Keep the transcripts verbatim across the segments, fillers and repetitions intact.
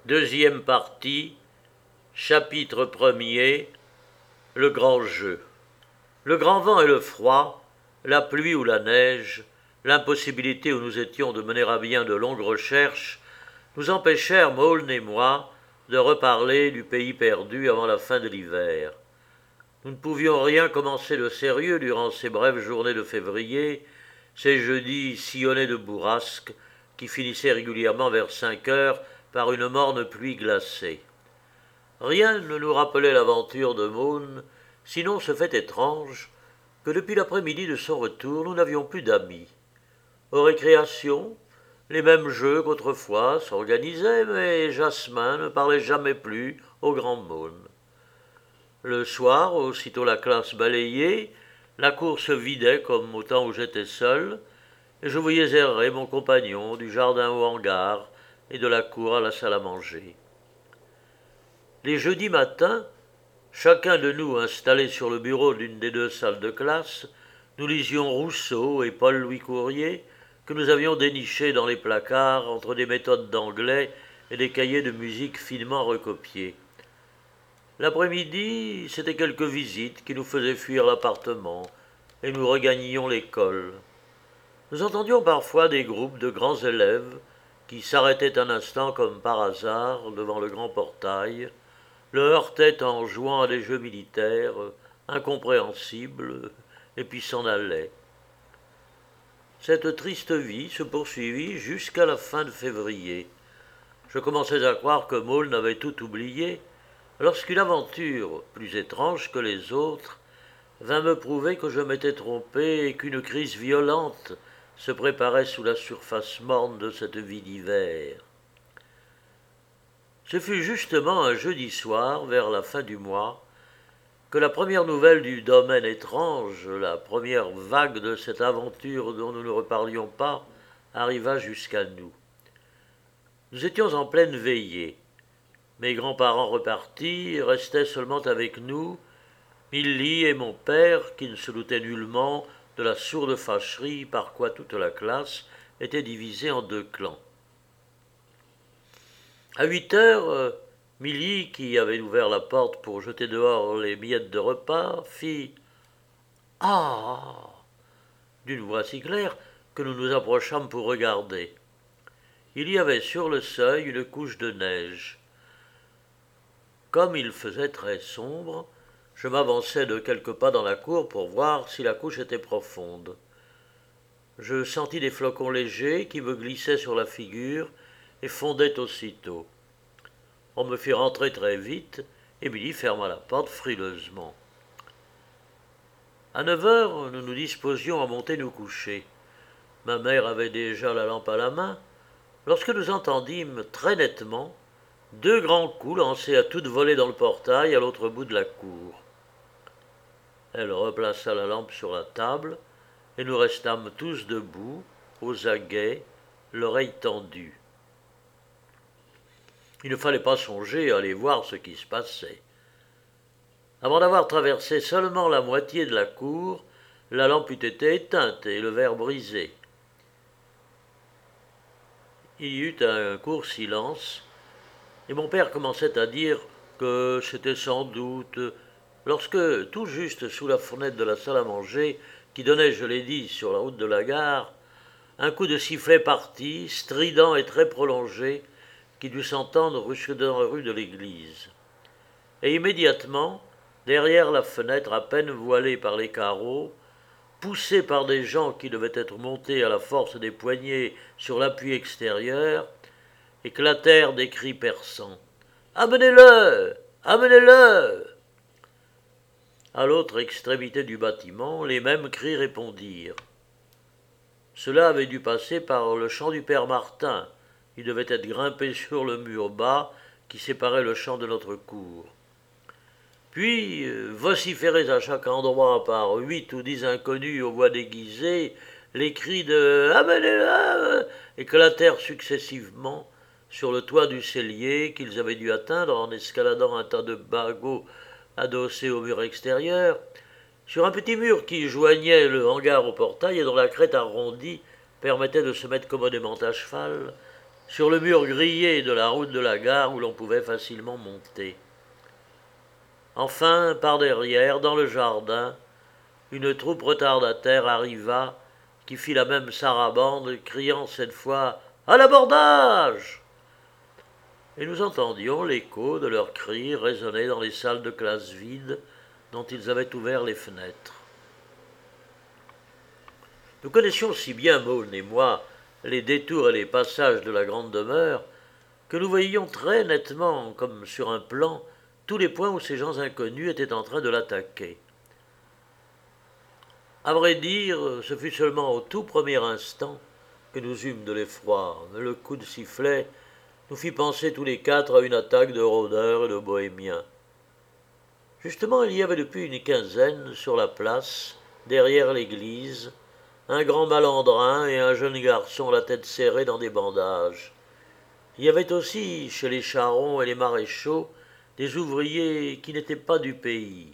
Deuxième partie, chapitre premier, le grand jeu. Le grand vent et le froid, la pluie ou la neige, l'impossibilité où nous étions de mener à bien de longues recherches, nous empêchèrent, Maulne et moi, de reparler du pays perdu avant la fin de l'hiver. Nous ne pouvions rien commencer de sérieux durant ces brèves journées de février, ces jeudis sillonnés de bourrasques qui finissaient régulièrement vers cinq heures par une morne pluie glacée. Rien ne nous rappelait l'aventure de Maulne, sinon ce fait étrange que depuis l'après-midi de son retour, nous n'avions plus d'amis. Aux récréations, les mêmes jeux qu'autrefois s'organisaient, mais Jasmin ne parlait jamais plus au grand Maulne. Le soir, aussitôt la classe balayée, la cour se vidait comme au temps où j'étais seul, et je voyais errer mon compagnon du jardin au hangar et de la cour à la salle à manger. Les jeudis matins, chacun de nous installé sur le bureau d'une des deux salles de classe, nous lisions Rousseau et Paul-Louis Courier, que nous avions dénichés dans les placards entre des méthodes d'anglais et des cahiers de musique finement recopiés. L'après-midi, c'était quelques visites qui nous faisaient fuir l'appartement, et nous regagnions l'école. Nous entendions parfois des groupes de grands élèves qui s'arrêtaient un instant comme par hasard devant le grand portail, le heurtaient en jouant à des jeux militaires incompréhensibles, et puis s'en allaient. Cette triste vie se poursuivit jusqu'à la fin de février. Je commençais à croire que Maulne avait tout oublié, lorsqu'une aventure, plus étrange que les autres, vint me prouver que je m'étais trompé et qu'une crise violente se préparait sous la surface morne de cette vie d'hiver. Ce fut justement un jeudi soir, vers la fin du mois, que la première nouvelle du domaine étrange, la première vague de cette aventure dont nous ne reparlions pas, arriva jusqu'à nous. Nous étions en pleine veillée. Mes grands-parents repartis, restaient seulement avec nous, Milly et mon père, qui ne se doutait nullement de la sourde fâcherie par quoi toute la classe était divisée en deux clans. À huit heures, euh, Milly, qui avait ouvert la porte pour jeter dehors les miettes de repas, fit « Ah !» d'une voix si claire que nous nous approchâmes pour regarder. Il y avait sur le seuil une couche de neige. Comme il faisait très sombre, je m'avançai de quelques pas dans la cour pour voir si la couche était profonde. Je sentis des flocons légers qui me glissaient sur la figure et fondaient aussitôt. On me fit rentrer très vite, et Milly ferma la porte frileusement. À neuf heures, nous nous disposions à monter nous coucher. Ma mère avait déjà la lampe à la main, lorsque nous entendîmes très nettement deux grands coups lancés à toute volée dans le portail à l'autre bout de la cour. Elle replaça la lampe sur la table, et nous restâmes tous debout, aux aguets, l'oreille tendue. Il ne fallait pas songer à aller voir ce qui se passait. Avant d'avoir traversé seulement la moitié de la cour, la lampe eût été éteinte et le verre brisé. Il y eut un court silence, et mon père commençait à dire que c'était sans doute, lorsque, tout juste sous la fenêtre de la salle à manger, qui donnait, je l'ai dit, sur la route de la gare, un coup de sifflet partit, strident et très prolongé, qui dut s'entendre jusque dans la rue de l'église. Et immédiatement, derrière la fenêtre à peine voilée par les carreaux, poussés par des gens qui devaient être montés à la force des poignets sur l'appui extérieur, éclatèrent des cris perçants. « Amenez-le! Amenez-le » À l'autre extrémité du bâtiment, les mêmes cris répondirent. Cela avait dû passer par le champ du père Martin. Il devait être grimpé sur le mur bas qui séparait le champ de notre cour. Puis, vociférés à chaque endroit par huit ou dix inconnus aux voix déguisées, les cris de « Amenez-le » éclatèrent successivement sur le toit du cellier qu'ils avaient dû atteindre en escaladant un tas de bagots adossés au mur extérieur, sur un petit mur qui joignait le hangar au portail et dont la crête arrondie permettait de se mettre commodément à cheval, sur le mur grillé de la route de la gare où l'on pouvait facilement monter. Enfin, par derrière, dans le jardin, une troupe retardataire arriva qui fit la même sarabande, criant cette fois « À l'abordage !» Et nous entendions l'écho de leurs cris résonner dans les salles de classe vides dont ils avaient ouvert les fenêtres. Nous connaissions si bien, Maulne et moi, les détours et les passages de la grande demeure, que nous voyions très nettement, comme sur un plan, tous les points où ces gens inconnus étaient en train de l'attaquer. À vrai dire, ce fut seulement au tout premier instant que nous eûmes de l'effroi. Le coup de sifflet nous fit penser tous les quatre à une attaque de rôdeurs et de bohémiens. Justement, il y avait depuis une quinzaine, sur la place, derrière l'église, un grand malandrin et un jeune garçon la tête serrée dans des bandages. Il y avait aussi, chez les charrons et les maréchaux, des ouvriers qui n'étaient pas du pays.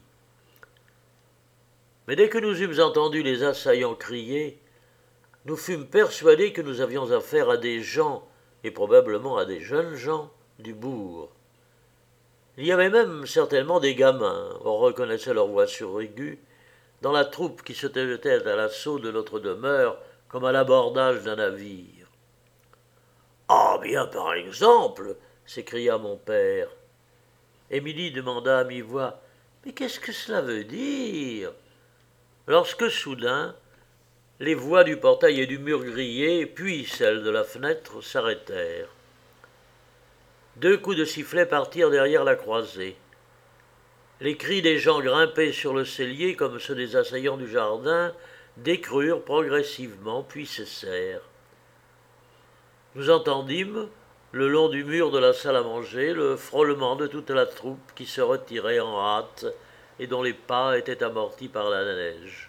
Mais dès que nous eûmes entendu les assaillants crier, nous fûmes persuadés que nous avions affaire à des gens, et probablement à des jeunes gens, du bourg. Il y avait même certainement des gamins, on reconnaissait leur voix suraiguë, dans la troupe qui se tenait à l'assaut de notre demeure comme à l'abordage d'un navire. « Ah bien, par exemple !» s'écria mon père. Émilie demanda à mi-voix « Mais qu'est-ce que cela veut dire ?» Lorsque soudain, les voix du portail et du mur grillé, puis celles de la fenêtre, s'arrêtèrent. Deux coups de sifflet partirent derrière la croisée. Les cris des gens grimpés sur le cellier, comme ceux des assaillants du jardin, décrurent progressivement, puis cessèrent. Nous entendîmes, le long du mur de la salle à manger, le frôlement de toute la troupe qui se retirait en hâte et dont les pas étaient amortis par la neige.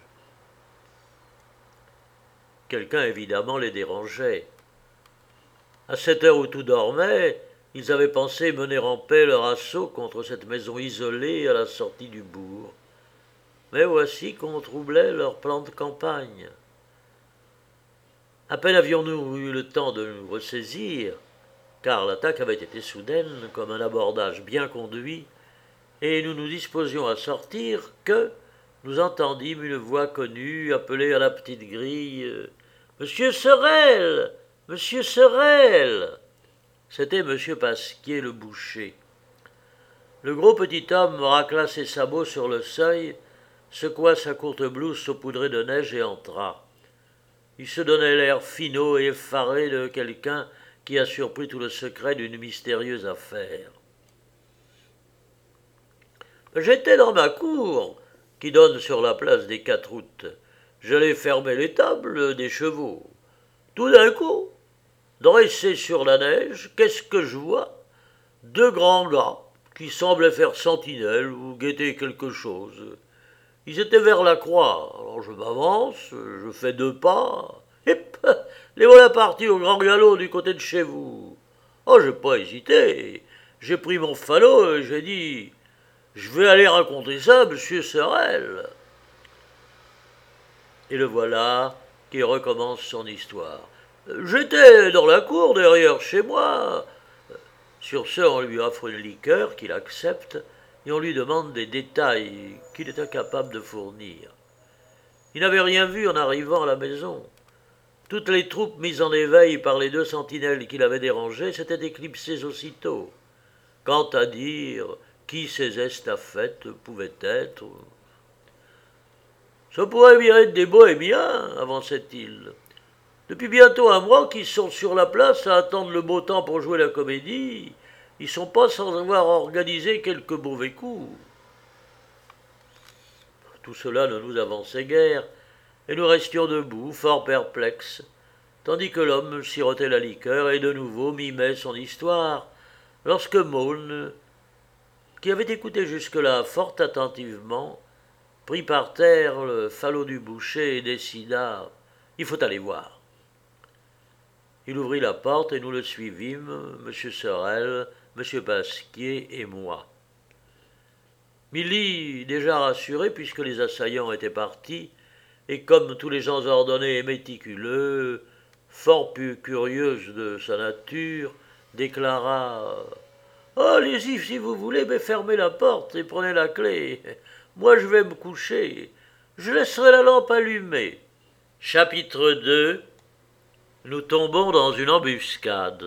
Quelqu'un, évidemment, les dérangeait. À cette heure où tout dormait, ils avaient pensé mener en paix leur assaut contre cette maison isolée à la sortie du bourg. Mais voici qu'on troublait leur plan de campagne. À peine avions-nous eu le temps de nous ressaisir, car l'attaque avait été soudaine, comme un abordage bien conduit, et nous nous disposions à sortir, que nous entendîmes une voix connue appeler à la petite grille « Monsieur Sorel ! Monsieur Sorel !» C'était Monsieur Pasquier le boucher. Le gros petit homme racla ses sabots sur le seuil, secoua sa courte blouse saupoudrée de neige et entra. Il se donnait l'air finaud et effaré de quelqu'un qui a surpris tout le secret d'une mystérieuse affaire. J'étais dans ma cour, qui donne sur la place des Quatre Août. J'allais fermer les tables des chevaux. Tout d'un coup, dressés sur la neige, qu'est-ce que je vois? Deux grands gars qui semblaient faire sentinelle ou guetter quelque chose. Ils étaient vers la croix. Alors je m'avance, je fais deux pas. Hip, les voilà partis au grand galop du côté de chez vous. Oh, j'ai pas hésité. J'ai pris mon falot et j'ai dit « Je vais aller raconter ça à monsieur Sorel. » Et le voilà qui recommence son histoire. J'étais dans la cour derrière chez moi. Sur ce, on lui offre une liqueur qu'il accepte et on lui demande des détails qu'il est incapable de fournir. Il n'avait rien vu en arrivant à la maison. Toutes les troupes mises en éveil par les deux sentinelles qu'il avait dérangées s'étaient éclipsées aussitôt. Quant à dire qui ces estafettes pouvaient être, ça pourrait bien être des bohémiens, avançait-il. Depuis bientôt un mois qu'ils sont sur la place à attendre le beau temps pour jouer la comédie, ils sont pas sans avoir organisé quelques mauvais coups. Tout cela ne nous avançait guère, et nous restions debout, fort perplexes, tandis que l'homme sirotait la liqueur et de nouveau mimait son histoire, lorsque Maulne, qui avait écouté jusque-là fort attentivement, prit par terre le falot du boucher et décida « Il faut aller voir ». Il ouvrit la porte et nous le suivîmes, M. Sorel, M. Pasquier et moi. Milly, déjà rassurée puisque les assaillants étaient partis, et comme tous les gens ordonnés et méticuleux, fort plus curieuse de sa nature, déclara « Oh, allez-y si vous voulez, mais fermez la porte et prenez la clé. Moi, je vais me coucher. Je laisserai la lampe allumée. » Chapitre deux. Nous tombons dans une embuscade.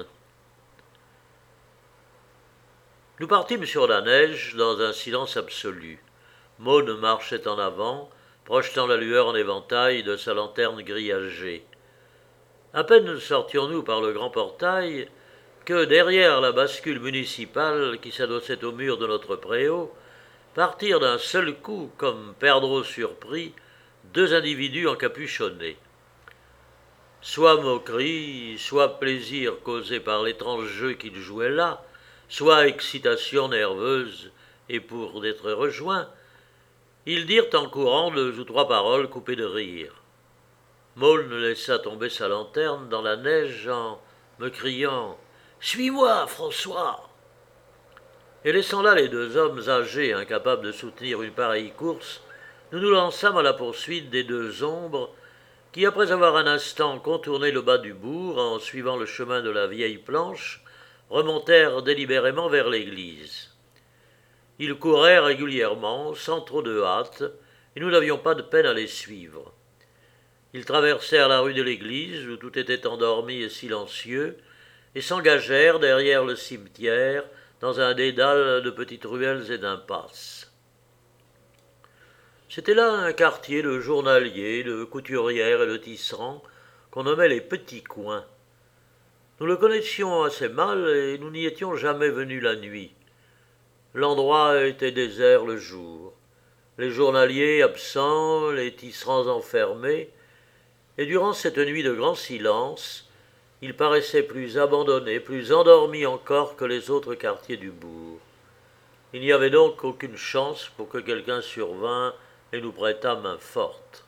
Nous partîmes sur la neige dans un silence absolu. Maune marchait en avant, projetant la lueur en éventail de sa lanterne grillagée. À peine sortions-nous par le grand portail que, derrière la bascule municipale qui s'adossait au mur de notre préau, partirent d'un seul coup, comme perdreaux surpris, deux individus encapuchonnés. Soit moquerie, soit plaisir causé par l'étrange jeu qu'ils jouaient là, soit excitation nerveuse, et pour d'être rejoints, ils dirent en courant deux ou trois paroles coupées de rire. Maule laissa tomber sa lanterne dans la neige en me criant « Suis-moi, François !» Et laissant là les deux hommes âgés incapables de soutenir une pareille course, nous nous lançâmes à la poursuite des deux ombres qui, après avoir un instant contourné le bas du bourg en suivant le chemin de la vieille planche, remontèrent délibérément vers l'église. Ils couraient régulièrement, sans trop de hâte, et nous n'avions pas de peine à les suivre. Ils traversèrent la rue de l'église, où tout était endormi et silencieux, et s'engagèrent derrière le cimetière, dans un dédale de petites ruelles et d'impasses. C'était là un quartier de journaliers, de couturières et de tisserands, qu'on nommait les petits coins. Nous le connaissions assez mal et nous n'y étions jamais venus la nuit. L'endroit était désert le jour, les journaliers absents, les tisserands enfermés, et durant cette nuit de grand silence, il paraissait plus abandonné, plus endormi encore que les autres quartiers du bourg. Il n'y avait donc aucune chance pour que quelqu'un survînt et nous prêtât main forte.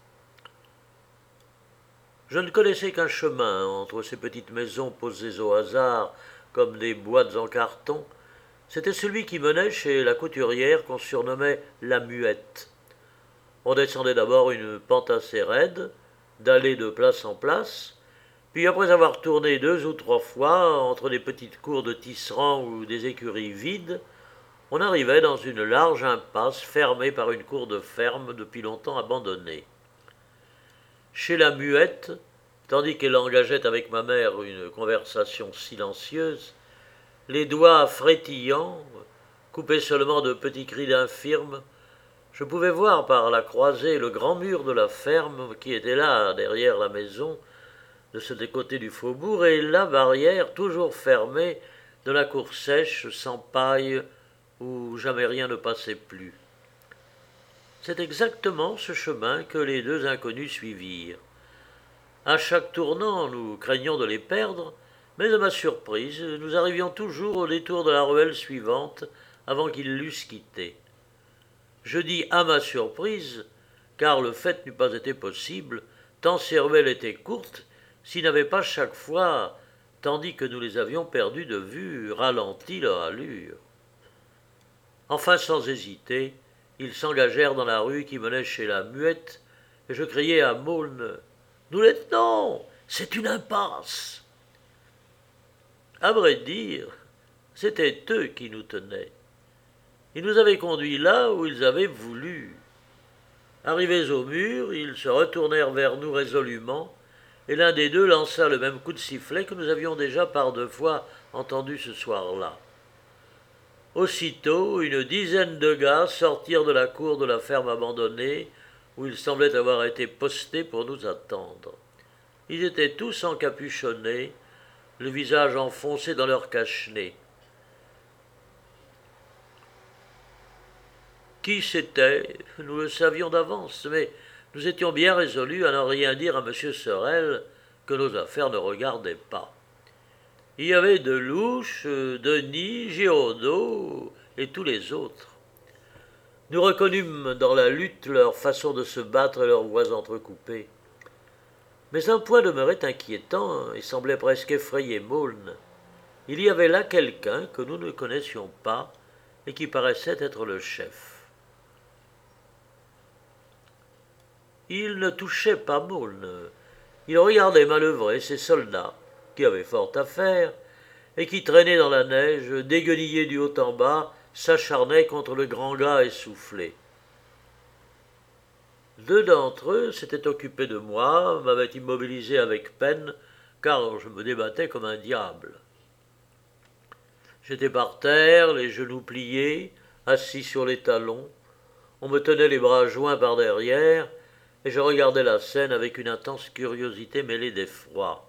Je ne connaissais qu'un chemin entre ces petites maisons posées au hasard comme des boîtes en carton. C'était celui qui menait chez la couturière qu'on surnommait la Muette. On descendait d'abord une pente assez raide, d'allée de place en place, puis après avoir tourné deux ou trois fois entre des petites cours de tisserands ou des écuries vides, on arrivait dans une large impasse fermée par une cour de ferme depuis longtemps abandonnée. Chez la Muette, tandis qu'elle engageait avec ma mère une conversation silencieuse, les doigts frétillants, coupés seulement de petits cris d'infirme, je pouvais voir par la croisée le grand mur de la ferme qui était là, derrière la maison, de ce côté du faubourg, et la barrière toujours fermée de la cour sèche, sans paille, où jamais rien ne passait plus. C'est exactement ce chemin que les deux inconnus suivirent. À chaque tournant, nous craignions de les perdre, mais à ma surprise, nous arrivions toujours au détour de la ruelle suivante avant qu'ils l'eussent quitté. Je dis à ma surprise, car le fait n'eût pas été possible, tant ces ruelles étaient courtes, s'ils n'avaient pas chaque fois, tandis que nous les avions perdus de vue, ralenti leur allure. Enfin, sans hésiter, ils s'engagèrent dans la rue qui menait chez la Muette, et je criai à Maulne « Nous les tenons, c'est une impasse !» À vrai dire, c'étaient eux qui nous tenaient. Ils nous avaient conduits là où ils avaient voulu. Arrivés au mur, ils se retournèrent vers nous résolument, et l'un des deux lança le même coup de sifflet que nous avions déjà par deux fois entendu ce soir-là. Aussitôt, une dizaine de gars sortirent de la cour de la ferme abandonnée, où ils semblaient avoir été postés pour nous attendre. Ils étaient tous encapuchonnés, le visage enfoncé dans leur cache-nez. Qui c'était, nous le savions d'avance, mais nous étions bien résolus à n'en rien dire à M. Sorel, que nos affaires ne regardaient pas. Il y avait Delouche, Denis, Giraudot et tous les autres. Nous reconnûmes dans la lutte leur façon de se battre et leurs voix entrecoupées. Mais un point demeurait inquiétant et semblait presque effrayer Maulne. Il y avait là quelqu'un que nous ne connaissions pas et qui paraissait être le chef. Il ne touchait pas Maulne. il regardait manœuvrer ses soldats, qui avaient fort à faire, et qui traînaient dans la neige, déguenillés du haut en bas, s'acharnaient contre le grand gars essoufflé. Deux d'entre eux s'étaient occupés de moi, m'avaient immobilisé avec peine, car je me débattais comme un diable. J'étais par terre, les genoux pliés, assis sur les talons, on me tenait les bras joints par derrière, et je regardais la scène avec une intense curiosité mêlée d'effroi.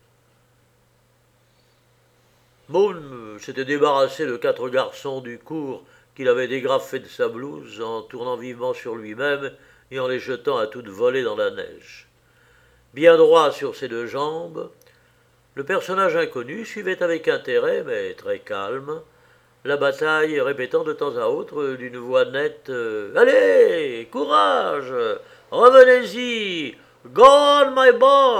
Moon s'était débarrassé de quatre garçons du cour qu'il avait dégrafés de sa blouse en tournant vivement sur lui-même et en les jetant à toute volée dans la neige. Bien droit sur ses deux jambes, le personnage inconnu suivait avec intérêt, mais très calme, la bataille, répétant de temps à autre d'une voix nette euh, « Allez, courage, revenez-y, go on my boys !»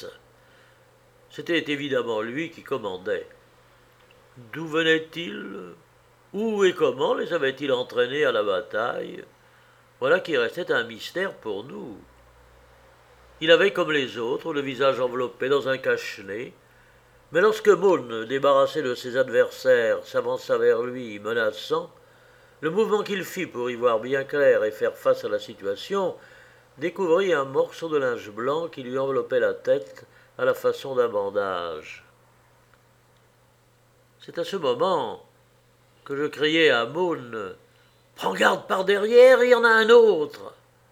C'était évidemment lui qui commandait. D'où venait-il? Où et comment les avait-il entraînés à la bataille? Voilà qui restait un mystère pour nous. Il avait, comme les autres, le visage enveloppé dans un cache-nez, mais lorsque Moon, débarrassé de ses adversaires, s'avança vers lui, menaçant, le mouvement qu'il fit pour y voir bien clair et faire face à la situation découvrit un morceau de linge blanc qui lui enveloppait la tête à la façon d'un bandage. C'est à ce moment que je criai à Moon « Prends garde par derrière, il y en a un autre !»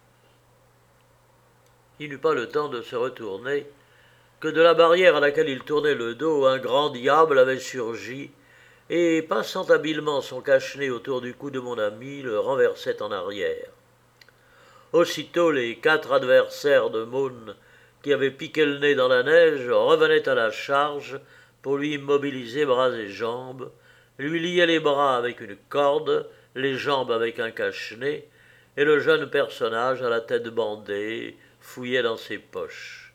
Il n'eut pas le temps de se retourner que de la barrière à laquelle il tournait le dos, un grand diable avait surgi et, passant habilement son cache-nez autour du cou de mon ami, le renversait en arrière. Aussitôt, les quatre adversaires de Moon, qui avaient piqué le nez dans la neige, revenaient à la charge pour lui immobiliser bras et jambes, lui liaient les bras avec une corde, les jambes avec un cache-nez, et le jeune personnage, à la tête bandée, fouillait dans ses poches.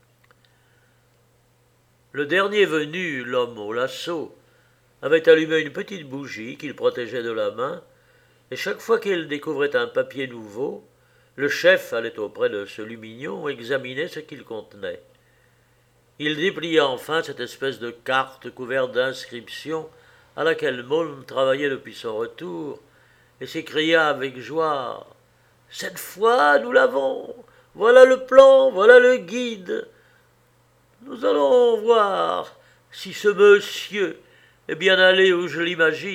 Le dernier venu, l'homme au lasso, avait allumé une petite bougie qu'il protégeait de la main, et chaque fois qu'il découvrait un papier nouveau, le chef allait auprès de ce lumignon examiner ce qu'il contenait. Il déplia enfin cette espèce de carte couverte d'inscriptions à laquelle Moon travaillait depuis son retour, et s'écria avec joie « Cette fois, nous l'avons! Voilà le plan, voilà le guide! Nous allons voir si ce monsieur est bien allé où je l'imagine. »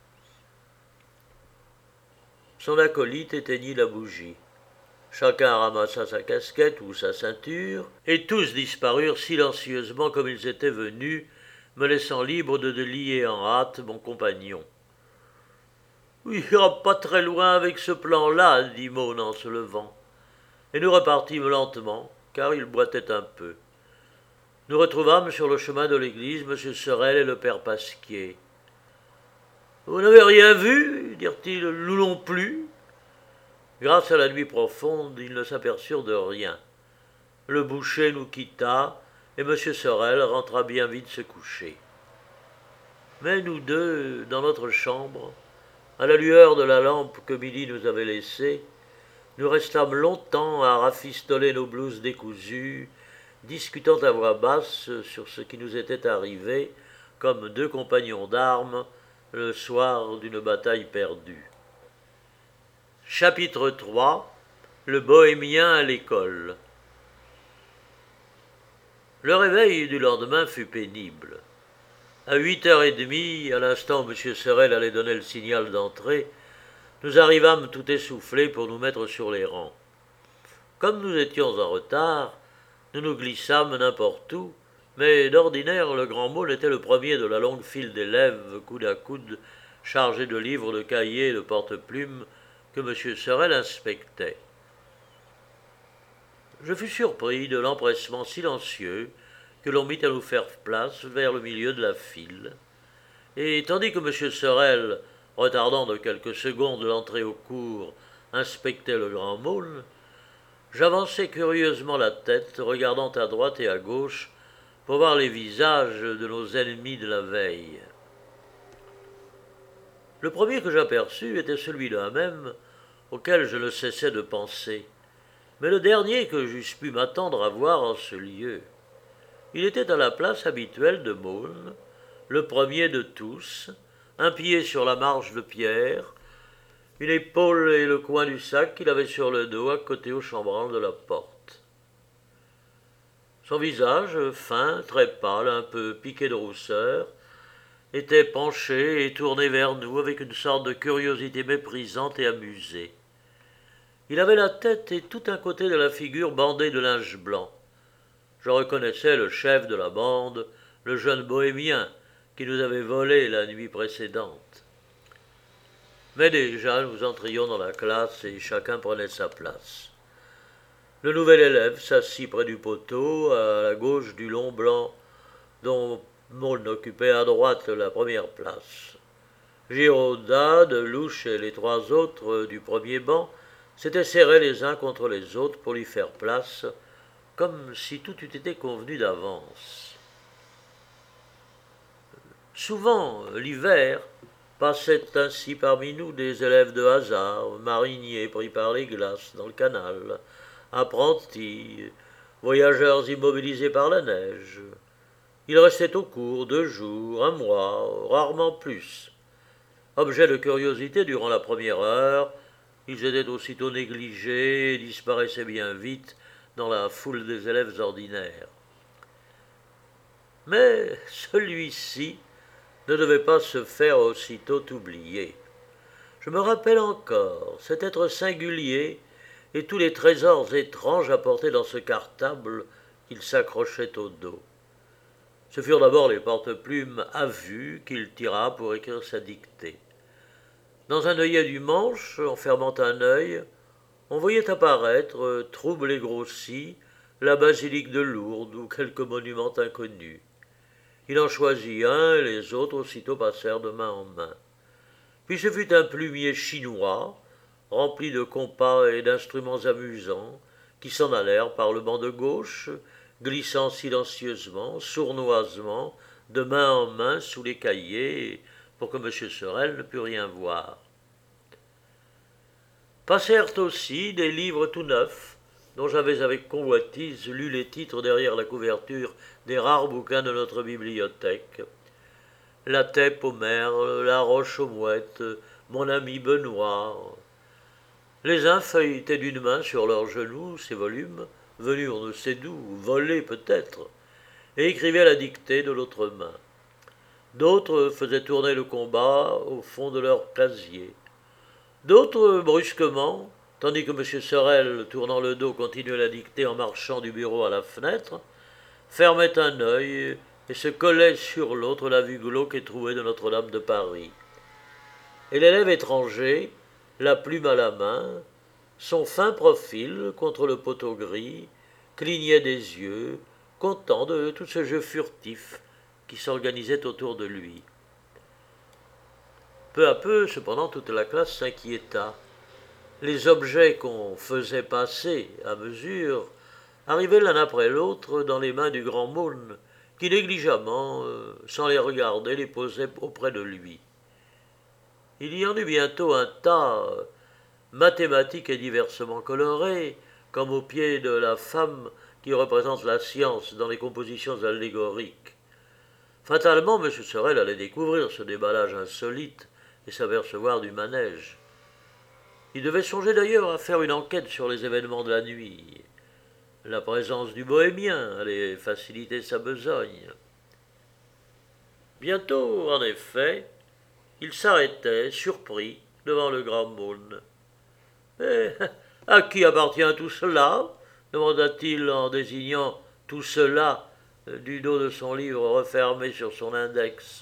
Son acolyte éteignit la bougie. Chacun ramassa sa casquette ou sa ceinture, et tous disparurent silencieusement comme ils étaient venus, me laissant libre de lier en hâte mon compagnon. « Il n'ira pas très loin avec ce plan-là, » dit Moon en se levant, et nous repartîmes lentement, car il boitait un peu. Nous retrouvâmes sur le chemin de l'église M. Sorel et le père Pasquier. « Vous n'avez rien vu ?» dirent-ils. « Nous non plus. » Grâce à la nuit profonde, ils ne s'aperçurent de rien. Le boucher nous quitta, et M. Sorel rentra bien vite se coucher. Mais nous deux, dans notre chambre, à la lueur de la lampe que Milly nous avait laissée, nous restâmes longtemps à rafistoler nos blouses décousues, discutant à voix basse sur ce qui nous était arrivé, comme deux compagnons d'armes, le soir d'une bataille perdue. Chapitre trois. Le bohémien à l'école. Le réveil du lendemain fut pénible. À huit heures et demie, à l'instant où M. Sorel allait donner le signal d'entrée, nous arrivâmes tout essoufflés pour nous mettre sur les rangs. Comme nous étions en retard, nous nous glissâmes n'importe où, mais d'ordinaire le grand Moon était le premier de la longue file d'élèves, coude à coude, chargés de livres, de cahiers, de porte-plumes, que M. Sorel inspectait. Je fus surpris de l'empressement silencieux que l'on mit à nous faire place vers le milieu de la file, et tandis que M. Sorel, retardant de quelques secondes l'entrée au cours, inspectait le grand Moon, j'avançai curieusement la tête, regardant à droite et à gauche pour voir les visages de nos ennemis de la veille. Le premier que j'aperçus était celui-là même auquel je ne cessais de penser. mais le dernier que j'eusse pu m'attendre à voir en ce lieu. Il était à la place habituelle de Maulne, le premier de tous, un pied sur la marche de pierre, une épaule et le coin du sac qu'il avait sur le dos, à côté au chambranle de la porte. Son visage, fin, très pâle, un peu piqué de rousseur, était penché et tourné vers nous avec une sorte de curiosité méprisante et amusée. Il avait la tête et tout un côté de la figure bandée de linge blanc. Je reconnaissais le chef de la bande, le jeune bohémien qui nous avait volé la nuit précédente. Mais déjà nous entrions dans la classe et chacun prenait sa place. Le nouvel élève s'assit près du poteau, à la gauche du long blanc dont Maulne occupait à droite la première place. Giraudat, Delouche et les trois autres du premier banc s'étaient serrés les uns contre les autres pour lui faire place, comme si tout eût été convenu d'avance. Souvent, l'hiver, passaient ainsi parmi nous des élèves de hasard, mariniers pris par les glaces dans le canal, apprentis, voyageurs immobilisés par la neige. Ils restaient au cours deux jours, un mois, rarement plus. Objet de curiosité durant la première heure, ils étaient aussitôt négligés et disparaissaient bien vite dans la foule des élèves ordinaires. Mais celui-ci ne devait pas se faire aussitôt oublier. Je me rappelle encore cet être singulier et tous les trésors étranges apportés dans ce cartable qu'il s'accrochait au dos. Ce furent d'abord les porte-plumes à vue qu'il tira pour écrire sa dictée. Dans un œillet du manche, en fermant un œil, on voyait apparaître, trouble et grossi, la basilique de Lourdes ou quelque monument inconnu. Il en choisit un et les autres aussitôt passèrent de main en main. Puis ce fut un plumier chinois, rempli de compas et d'instruments amusants, qui s'en allèrent par le banc de gauche, glissant silencieusement, sournoisement, de main en main sous les cahiers, pour que M. Sorel ne pût rien voir. Passèrent aussi des livres tout neufs, dont j'avais avec convoitise lu les titres derrière la couverture des rares bouquins de notre bibliothèque. La Tèpe aux merles, La Roche aux mouettes, Mon ami Benoît. Les uns feuilletaient d'une main sur leurs genoux ces volumes, venus on ne sait d'où, volés peut-être, et écrivaient la dictée de l'autre main. D'autres faisaient tourner le combat au fond de leur casier. D'autres, brusquement, tandis que M. Sorel, tournant le dos, continuait la dictée en marchant du bureau à la fenêtre, fermaient un œil et se collaient sur l'autre la vue glauque et trouée de Notre-Dame de Paris. Et l'élève étranger, la plume à la main, son fin profil contre le poteau gris, clignait des yeux, content de tout ce jeu furtif qui s'organisait autour de lui. Peu à peu, cependant, toute la classe s'inquiéta. Les objets qu'on faisait passer à mesure arrivaient l'un après l'autre dans les mains du grand Maulne, qui négligemment, euh, sans les regarder, les posait auprès de lui. Il y en eut bientôt un tas, euh, mathématique et diversement coloré, comme au pied de la femme qui représente la science dans les compositions allégoriques. Fatalement, M. Sorel allait découvrir ce déballage insolite et s'apercevoir du manège. Il devait songer d'ailleurs à faire une enquête sur les événements de la nuit. La présence du bohémien allait faciliter sa besogne. Bientôt, en effet, il s'arrêtait, surpris, devant le grand Maulne. « Eh, à qui appartient tout cela ?» demanda-t-il en désignant tout cela du dos de son livre refermé sur son index.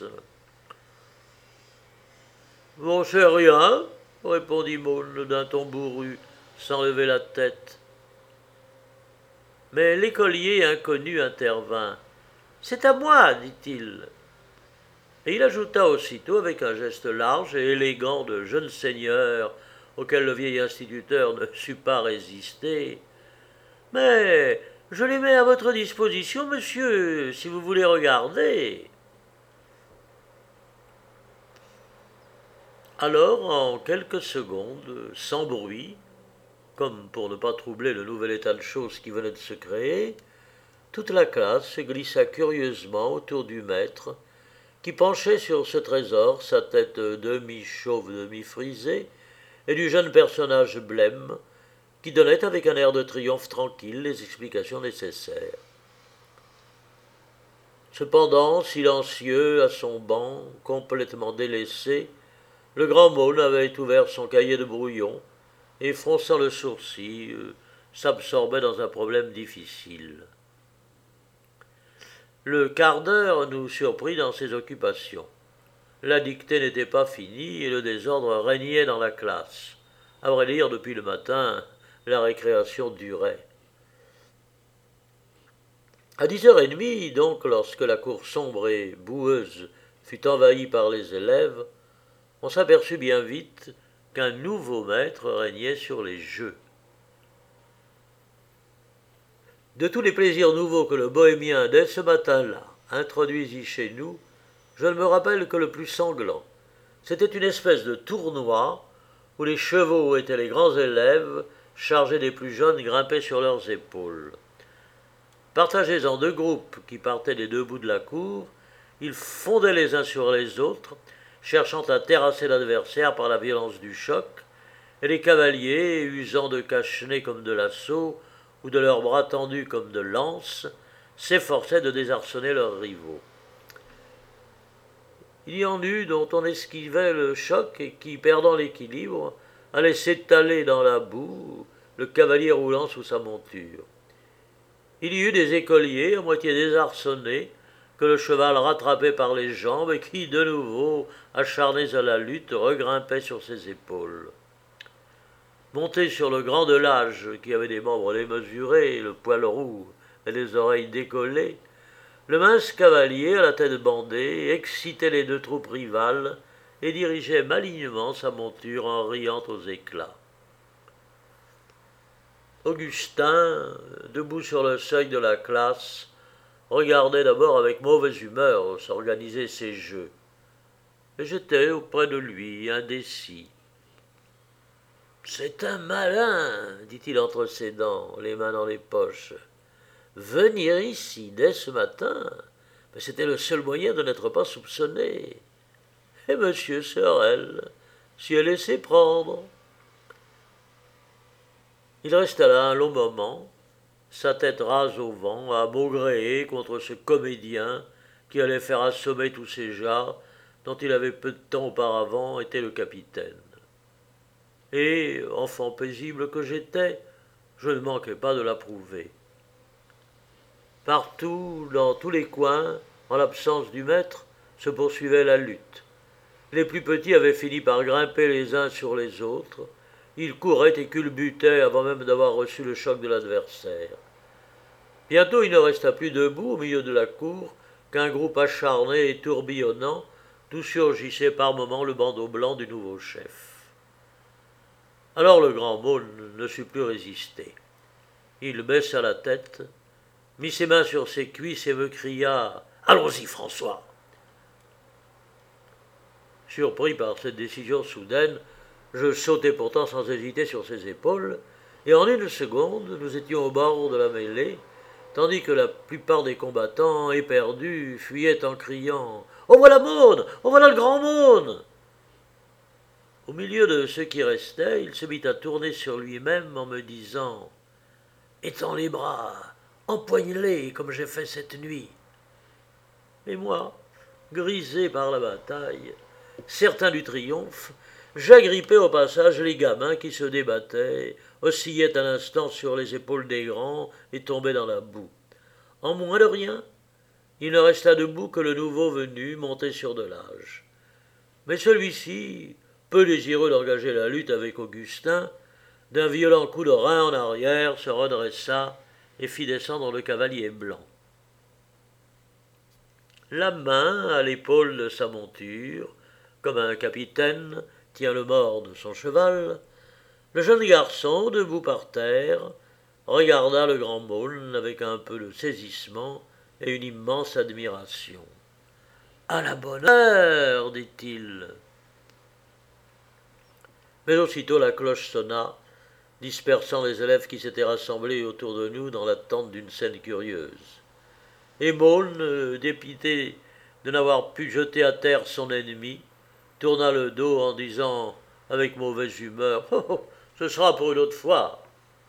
« J'en sais rien, » répondit Maulne d'un ton bourru, sans lever la tête. Mais l'écolier inconnu intervint. « C'est à moi, dit-il. » Et il ajouta aussitôt, avec un geste large et élégant de jeune seigneur auquel le vieil instituteur ne sut pas résister. « Mais je les mets à votre disposition, monsieur, si vous voulez regarder. » Alors, en quelques secondes, sans bruit, comme pour ne pas troubler le nouvel état de choses qui venait de se créer, toute la classe se glissa curieusement autour du maître, qui penchait sur ce trésor, sa tête demi-chauve, demi-frisée, et du jeune personnage blême, qui donnait avec un air de triomphe tranquille les explications nécessaires. Cependant, silencieux à son banc, complètement délaissé, le grand Mône avait ouvert son cahier de brouillon et, fronçant le sourcil, euh, s'absorbait dans un problème difficile. Le quart d'heure nous surprit dans ses occupations. La dictée n'était pas finie et le désordre régnait dans la classe. À vrai dire, depuis le matin, la récréation durait. À dix heures trente, donc, lorsque la cour sombre et boueuse fut envahie par les élèves, on s'aperçut bien vite qu'un nouveau maître régnait sur les jeux. De tous les plaisirs nouveaux que le bohémien, dès ce matin-là, introduisit chez nous, je ne me rappelle que le plus sanglant. C'était une espèce de tournoi où les chevaux étaient les grands élèves, chargés des plus jeunes grimpés sur leurs épaules. Partagés en deux groupes qui partaient des deux bouts de la cour, ils fondaient les uns sur les autres, cherchant à terrasser l'adversaire par la violence du choc, et les cavaliers, usant de cache-nez comme de lasso, ou de leurs bras tendus comme de lances, s'efforçaient de désarçonner leurs rivaux. Il y en eut dont on esquivait le choc et qui, perdant l'équilibre, allaient s'étaler dans la boue, le cavalier roulant sous sa monture. Il y eut des écoliers à moitié désarçonnés, que le cheval rattrapait par les jambes et qui, de nouveau, acharnés à la lutte, regrimpaient sur ses épaules. Monté sur le grand de l'âge, qui avait des membres démesurés, le poil roux et les oreilles décollées, le mince cavalier à la tête bandée excitait les deux troupes rivales et dirigeait malignement sa monture en riant aux éclats. Augustin, debout sur le seuil de la classe, regardait d'abord avec mauvaise humeur s'organiser ses jeux. Et j'étais auprès de lui, indécis. « C'est un malin, dit-il entre ses dents, les mains dans les poches. Venir ici dès ce matin, mais c'était le seul moyen de n'être pas soupçonné. Et monsieur Sorel s'y est laissé prendre. » Il resta là un long moment, sa tête rase au vent, à maugréer contre ce comédien qui allait faire assommer tous ces jars dont il avait peu de temps auparavant été le capitaine. Et, enfant paisible que j'étais, je ne manquais pas de l'approuver. Partout, dans tous les coins, en l'absence du maître, se poursuivait la lutte. Les plus petits avaient fini par grimper les uns sur les autres. Ils couraient et culbutaient avant même d'avoir reçu le choc de l'adversaire. Bientôt, il ne resta plus debout au milieu de la cour qu'un groupe acharné et tourbillonnant, d'où surgissait par moments le bandeau blanc du nouveau chef. Alors le grand Mône ne sut plus résister. Il baissa la tête, mit ses mains sur ses cuisses et me cria « Allons-y, François !» Surpris par cette décision soudaine, je sautai pourtant sans hésiter sur ses épaules, et en une seconde, nous étions au bord de la mêlée, tandis que la plupart des combattants, éperdus, fuyaient en criant « On voit la Mône! On voit là le grand Mône !» Au milieu de ceux qui restaient, il se mit à tourner sur lui-même en me disant « Étends les bras, empoigne-les comme j'ai fait cette nuit. » Et moi, grisé par la bataille, certain du triomphe, j'agrippais au passage les gamins qui se débattaient, oscillaient un instant sur les épaules des grands et tombaient dans la boue. En moins de rien, il ne resta debout que le nouveau venu monté sur de l'âge. Mais celui-ci, peu désireux d'engager la lutte avec Augustin, d'un violent coup de rein en arrière se redressa et fit descendre le cavalier blanc. La main à l'épaule de sa monture, comme un capitaine tient le mors de son cheval, le jeune garçon, debout par terre, regarda le grand Mône avec un peu de saisissement et une immense admiration. « À la bonne heure, dit-il. » Mais aussitôt la cloche sonna, dispersant les élèves qui s'étaient rassemblés autour de nous dans l'attente d'une scène curieuse. Et Maulne, euh, dépité de n'avoir pu jeter à terre son ennemi, tourna le dos en disant avec mauvaise humeur « Oh, oh, ce sera pour une autre fois !»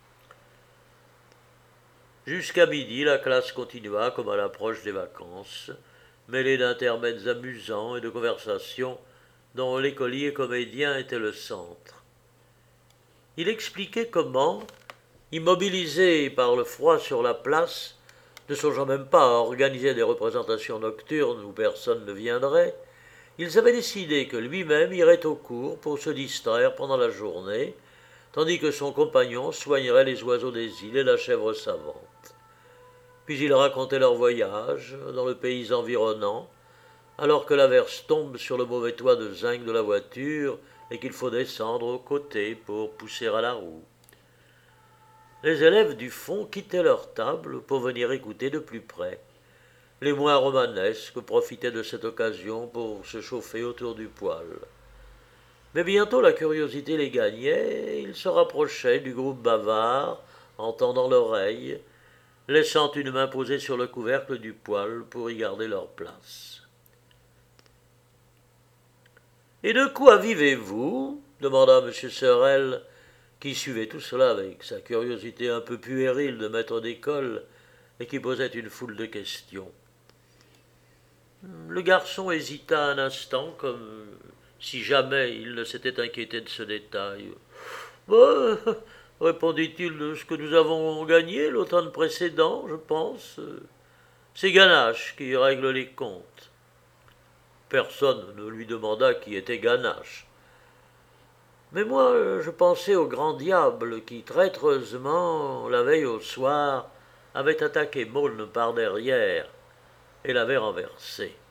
Jusqu'à midi, la classe continua comme à l'approche des vacances, mêlée d'intermèdes amusants et de conversations dont l'écolier comédien était le centre. Il expliquait comment, immobilisés par le froid sur la place, ne songeant même pas à organiser des représentations nocturnes où personne ne viendrait, ils avaient décidé que lui-même irait au cours pour se distraire pendant la journée, tandis que son compagnon soignerait les oiseaux des îles et la chèvre savante. Puis ils racontaient leur voyage dans le pays environnant, alors que l'averse tombe sur le mauvais toit de zinc de la voiture et qu'il faut descendre aux côtés pour pousser à la roue. Les élèves du fond quittaient leur table pour venir écouter de plus près. Les moins romanesques profitaient de cette occasion pour se chauffer autour du poêle. Mais bientôt la curiosité les gagnait et ils se rapprochaient du groupe bavard en tendant l'oreille, laissant une main posée sur le couvercle du poêle pour y garder leur place. « Et de quoi vivez-vous » demanda M. Sorel, qui suivait tout cela avec sa curiosité un peu puérile de maître d'école et qui posait une foule de questions. Le garçon hésita un instant, comme si jamais il ne s'était inquiété de ce détail. « Bah, répondit-il, de ce que nous avons gagné l'automne précédent, je pense. C'est Ganache qui règle les comptes. » Personne ne lui demanda qui était Ganache. Mais moi, je pensais au grand diable qui, traîtreusement, la veille au soir, avait attaqué Maulne par derrière et l'avait renversé.